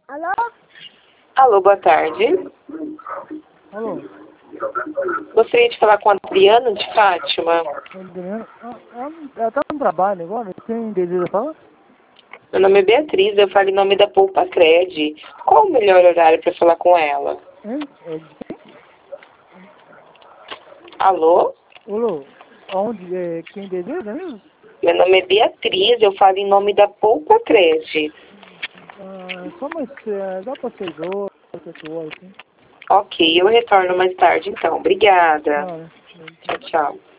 Alô? Alô, boa tarde. Alô? Gostaria de falar com a Adriana de Fátima. Adriana? Ela tá no trabalho agora? Quem deseja falar? Meu nome é Beatriz, eu falo em nome da Poupa Cred. Qual o melhor horário para falar com ela? Hein? É de quem? Alô? Alô? Aonde? Quem deseja mesmo? Meu nome é Beatriz, eu falo em nome da Poupa Cred. Só mais, dá pra 6 horas, 7 horas, assim. Ok, eu retorno mais tarde então. Obrigada. Tá, né? Tchau, tchau.